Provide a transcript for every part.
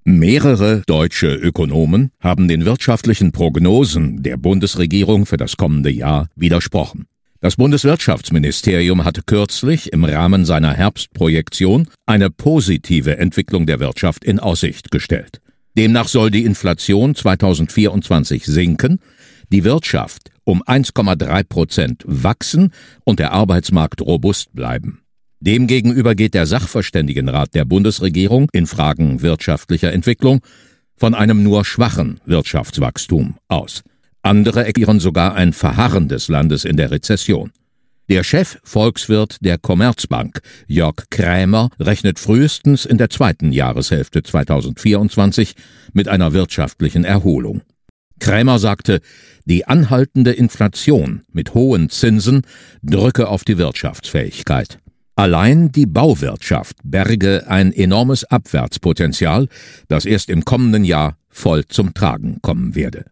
Mehrere deutsche Ökonomen haben den wirtschaftlichen Prognosen der Bundesregierung für das kommende Jahr widersprochen. Das Bundeswirtschaftsministerium hatte kürzlich im Rahmen seiner Herbstprojektion eine positive Entwicklung der Wirtschaft in Aussicht gestellt. Demnach soll die Inflation 2024 sinken, die Wirtschaft um 1,3% wachsen und der Arbeitsmarkt robust bleiben. Demgegenüber geht der Sachverständigenrat der Bundesregierung in Fragen wirtschaftlicher Entwicklung von einem nur schwachen Wirtschaftswachstum aus. Andere erklären sogar ein Verharren des Landes in der Rezession. Der Chefvolkswirt der Commerzbank, Jörg Krämer, rechnet frühestens in der zweiten Jahreshälfte 2024 mit einer wirtschaftlichen Erholung. Krämer sagte, die anhaltende Inflation mit hohen Zinsen drücke auf die Wirtschaftsfähigkeit. Allein die Bauwirtschaft berge ein enormes Abwärtspotenzial, das erst im kommenden Jahr voll zum Tragen kommen werde.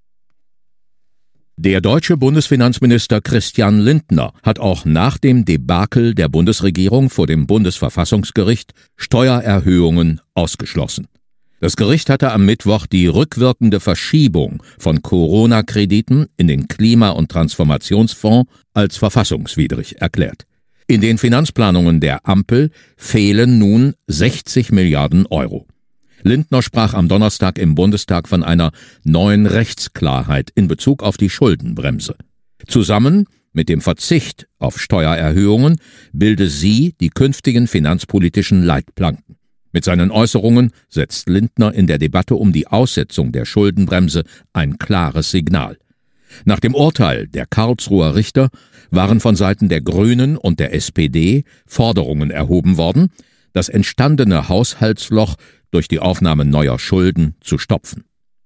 Der deutsche Bundesfinanzminister Christian Lindner hat auch nach dem Debakel der Bundesregierung vor dem Bundesverfassungsgericht Steuererhöhungen ausgeschlossen. Das Gericht hatte am Mittwoch die rückwirkende Verschiebung von Corona-Krediten in den Klima- und Transformationsfonds als verfassungswidrig erklärt. In den Finanzplanungen der Ampel fehlen nun 60 Milliarden Euro. Lindner sprach am Donnerstag im Bundestag von einer neuen Rechtsklarheit in Bezug auf die Schuldenbremse. Zusammen mit dem Verzicht auf Steuererhöhungen bilde sie die künftigen finanzpolitischen Leitplanken. Mit seinen Äußerungen setzt Lindner in der Debatte um die Aussetzung der Schuldenbremse ein klares Signal. Nach dem Urteil der Karlsruher Richter waren von Seiten der Grünen und der SPD Forderungen erhoben worden, das entstandene Haushaltsloch durch die Aufnahme neuer Schulden zu stopfen.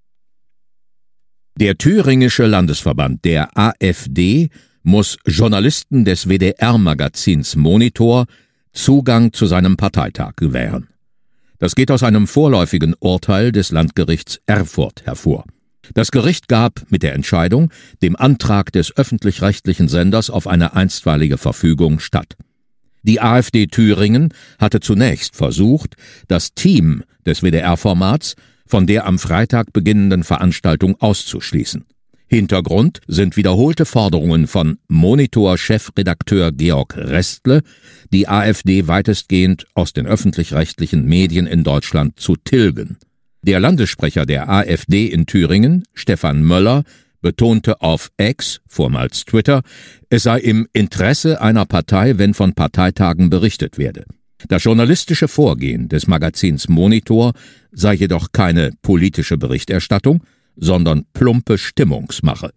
Der thüringische Landesverband der AfD muss Journalisten des WDR-Magazins Monitor Zugang zu seinem Parteitag gewähren. Das geht aus einem vorläufigen Urteil des Landgerichts Erfurt hervor. Das Gericht gab mit der Entscheidung dem Antrag des öffentlich-rechtlichen Senders auf eine einstweilige Verfügung statt. Die AfD Thüringen hatte zunächst versucht, das Team des WDR-Formats von der am Freitag beginnenden Veranstaltung auszuschließen. Hintergrund sind wiederholte Forderungen von Monitor-Chefredakteur Georg Restle, die AfD weitestgehend aus den öffentlich-rechtlichen Medien in Deutschland zu tilgen. Der Landessprecher der AfD in Thüringen, Stefan Möller, betonte auf X, vormals Twitter, es sei im Interesse einer Partei, wenn von Parteitagen berichtet werde. Das journalistische Vorgehen des Magazins Monitor sei jedoch keine politische Berichterstattung, sondern plumpe Stimmungsmache.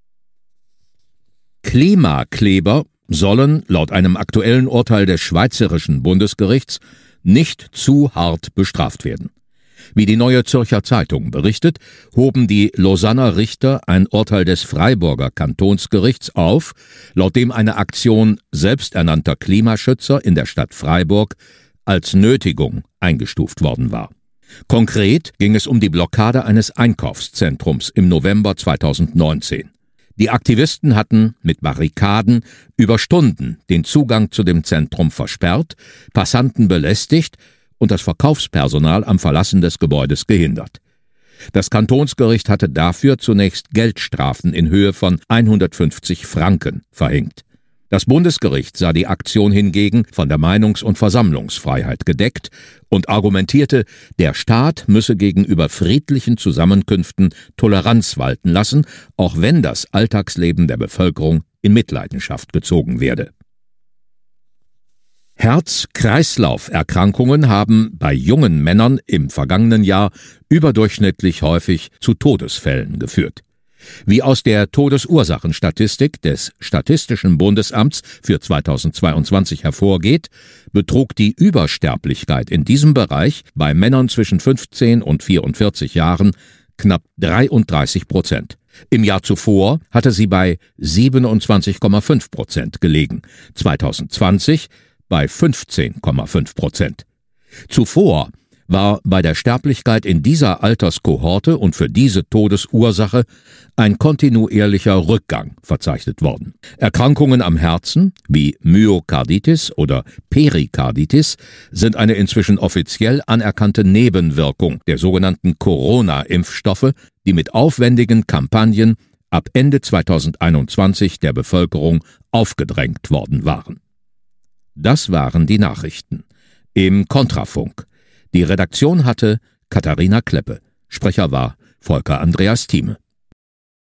Klimakleber sollen laut einem aktuellen Urteil des Schweizerischen Bundesgerichts nicht zu hart bestraft werden. Wie die Neue Zürcher Zeitung berichtet, hoben die Lausanner Richter ein Urteil des Freiburger Kantonsgerichts auf, laut dem eine Aktion selbsternannter Klimaschützer in der Stadt Freiburg als Nötigung eingestuft worden war. Konkret ging es um die Blockade eines Einkaufszentrums im November 2019. Die Aktivisten hatten mit Barrikaden über Stunden den Zugang zu dem Zentrum versperrt, Passanten belästigt und das Verkaufspersonal am Verlassen des Gebäudes gehindert. Das Kantonsgericht hatte dafür zunächst Geldstrafen in Höhe von 150 Franken verhängt. Das Bundesgericht sah die Aktion hingegen von der Meinungs- und Versammlungsfreiheit gedeckt und argumentierte, der Staat müsse gegenüber friedlichen Zusammenkünften Toleranz walten lassen, auch wenn das Alltagsleben der Bevölkerung in Mitleidenschaft gezogen werde. Herz-Kreislauf-Erkrankungen haben bei jungen Männern im vergangenen Jahr überdurchschnittlich häufig zu Todesfällen geführt. Wie aus der Todesursachenstatistik des Statistischen Bundesamts für 2022 hervorgeht, betrug die Übersterblichkeit in diesem Bereich bei Männern zwischen 15 und 44 Jahren knapp 33%. Im Jahr zuvor hatte sie bei 27,5% gelegen, 2020 bei 15,5%. Zuvor war bei der Sterblichkeit in dieser Alterskohorte und für diese Todesursache ein kontinuierlicher Rückgang verzeichnet worden. Erkrankungen am Herzen, wie Myokarditis oder Perikarditis, sind eine inzwischen offiziell anerkannte Nebenwirkung der sogenannten Corona-Impfstoffe, die mit aufwendigen Kampagnen ab Ende 2021 der Bevölkerung aufgedrängt worden waren. Das waren die Nachrichten. Im Kontrafunk. Die Redaktion hatte Katharina Kleppe. Sprecher war Volker Andreas Thieme.